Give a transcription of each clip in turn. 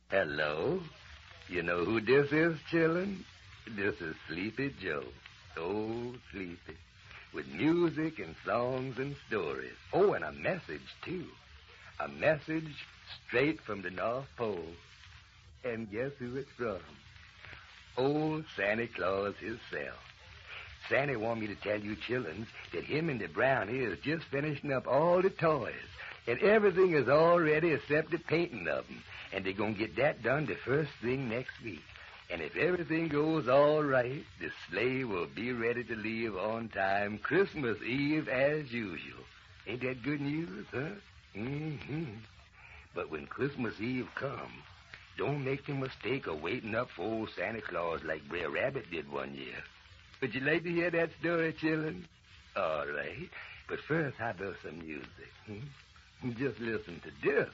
Hello. You know who this is, chillin'? This is Sleepy Joe. Oh, Sleepy. With music and songs and stories. Oh, and a message, too. A message straight from the North Pole. And guess who it's from? Old Santa Claus himself. Santa want me to tell you chillins that him and the Brownie is just finishing up all the toys. And everything is all ready except the painting of them. And they're going to get that done the first thing next week. And if everything goes all right, the sleigh will be ready to leave on time Christmas Eve as usual. Ain't that good news, huh? Mm-hmm. But when Christmas Eve comes, don't make the mistake of waiting up for old Santa Claus like Brer Rabbit did one year. Would you like to hear that story, children? All right. But first, how about some music? Just listen to this.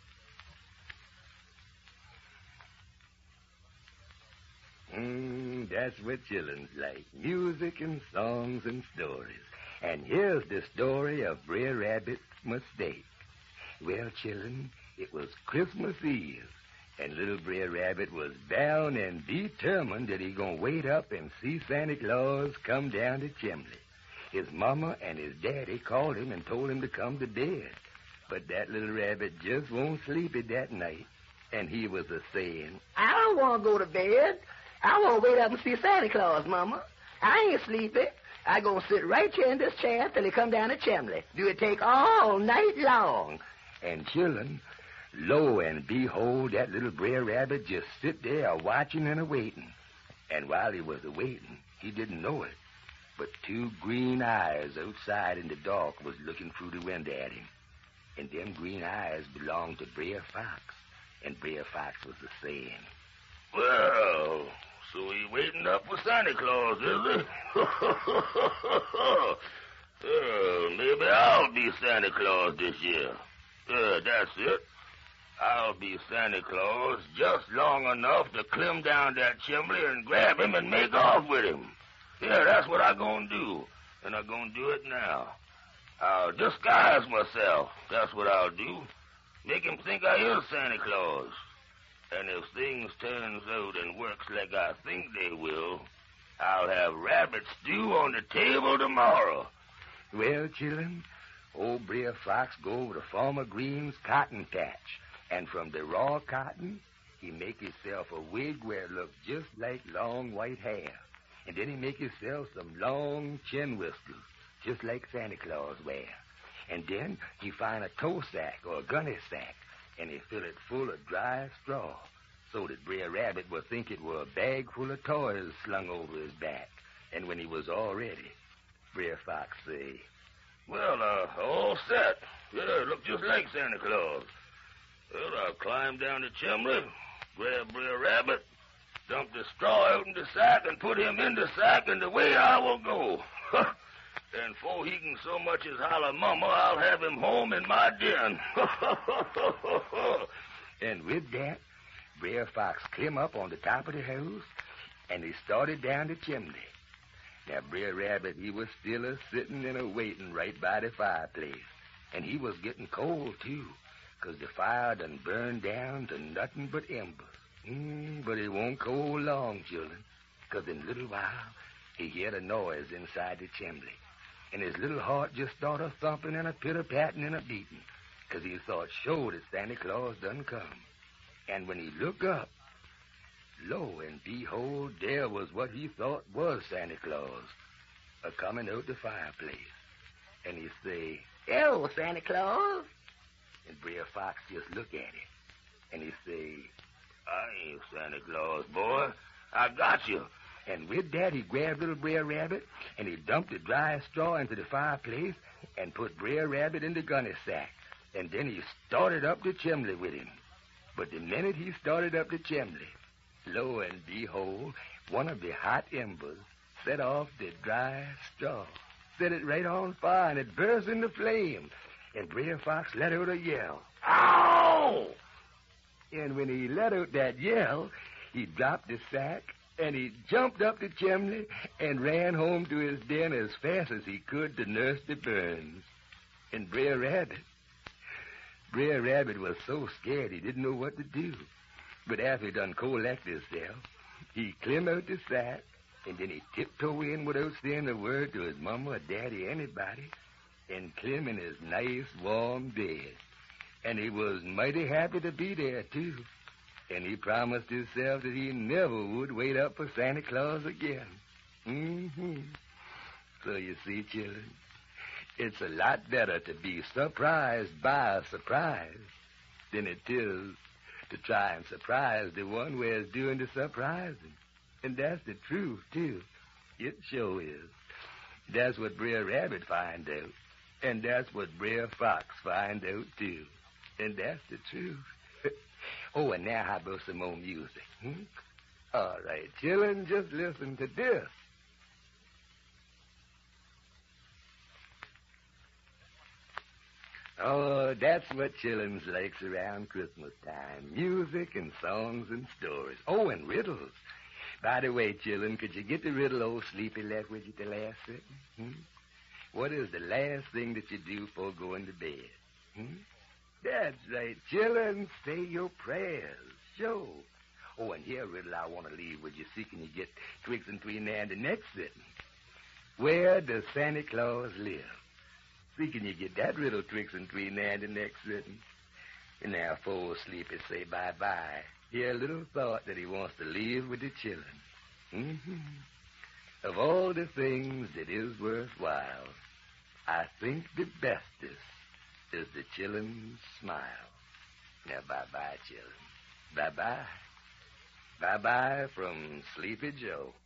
That's what children's like. Music and songs and stories. And here's the story of Brer Rabbit's mistake. Well, children, it was Christmas Eve. And little Brer Rabbit was bound and determined that he gonna wait up and see Santa Claus come down the chimney. His mama and his daddy called him and told him to come to bed. But that little rabbit just won't sleep it that night. And he was a-saying, I don't want to go to bed. I want to wait up and see Santa Claus, Mama. I ain't sleepy. I gonna sit right here in this chair till he come down the chimney. Do it take all night long. And children, lo and behold, that little Brer Rabbit just sit there a-watching and a-waiting. And while he was a-waiting, he didn't know it, but two green eyes outside in the dark was looking through the window at him. And them green eyes belonged to Brer Fox. And Brer Fox was a-saying, Well, so he waiting up for Santa Claus, is he? Maybe I'll be Santa Claus this year. That's it. I'll be Santa Claus just long enough to climb down that chimney and grab him and make off with him. Yeah, that's what I'm going to do. And I'm going to do it now. I'll disguise myself. That's what I'll do. Make him think I is Santa Claus. And if things turns out and works like I think they will, I'll have rabbit stew on the table tomorrow. Well, children, old Brer Fox go over to Farmer Green's cotton patch. And from the raw cotton, he make himself a wig where it look just like long white hair. And then he make himself some long chin whiskers, just like Santa Claus wear. And then he find a tow sack or a gunny sack, and he fill it full of dry straw, so that Brer Rabbit would think it were a bag full of toys slung over his back. And when he was all ready, Brer Fox say, Well, all set. Yeah, look just like Santa Claus. Well, I'll climb down the chimney, grab Brer Rabbit, dump the straw out in the sack, and put him in the sack, and away I will go. And before he can so much as holler Mama, I'll have him home in my den. And with that, Brer Fox climb up on the top of the house, and he started down the chimney. Now, Brer Rabbit, he was still a-sitting and a-waiting right by the fireplace. And he was getting cold, too, 'cause the fire done burned down to nothing but embers. But it won't cold long, children, 'cause in a little while he heard a noise inside the chimney. And his little heart just started thumping and a pitter-patting and a beating, 'cause he thought sure that Santa Claus done come. And when he looked up, lo and behold, there was what he thought was Santa Claus, a-coming out the fireplace. And he say, Hello, Santa Claus. And Brer Fox just look at him, and he say, I ain't Santa Claus, boy. I got you. And with that, he grabbed little Brer Rabbit, and he dumped the dry straw into the fireplace and put Brer Rabbit in the gunny sack. And then he started up the chimney with him. But the minute he started up the chimney, lo and behold, one of the hot embers set off the dry straw, set it right on fire, and it burst into flame. And Brer Fox let out a yell. Ow! And when he let out that yell, he dropped the sack, and he jumped up the chimney and ran home to his den as fast as he could to nurse the burns. And Brer Rabbit was so scared he didn't know what to do. But after he done collect himself, he climb out the sack, and then he tiptoe in without saying a word to his mama or daddy, anybody, and climb in his nice, warm bed. And he was mighty happy to be there, too. And he promised himself that he never would wait up for Santa Claus again. Mm-hmm. So you see, children, it's a lot better to be surprised by a surprise than it is to try and surprise the one where's doing the surprising. And that's the truth, too. It sure is. That's what Brer Rabbit find out. And that's what Brer Fox find out, too. And that's the truth. Oh, and now how about some more music? All right, children, just listen to this. Oh, that's what children likes around Christmas time. Music and songs and stories. Oh, and riddles. By the way, children, could you get the riddle old Sleepy left with you the last sitting? What is the last thing that you do before going to bed? That's right, children. Say your prayers. Sure. Oh, and here a riddle I want to leave with you. See, can you get twigs and between there and the next sitting? Where does Santa Claus live? See, can you get that riddle twigs and between there and the next sitting? And now, before Sleepy say bye-bye, here a little thought that he wants to leave with the children. Of all the things that is worthwhile, I think the bestest is the children's smile. Now, bye-bye, children. Bye-bye. Bye-bye from Sleepy Joe.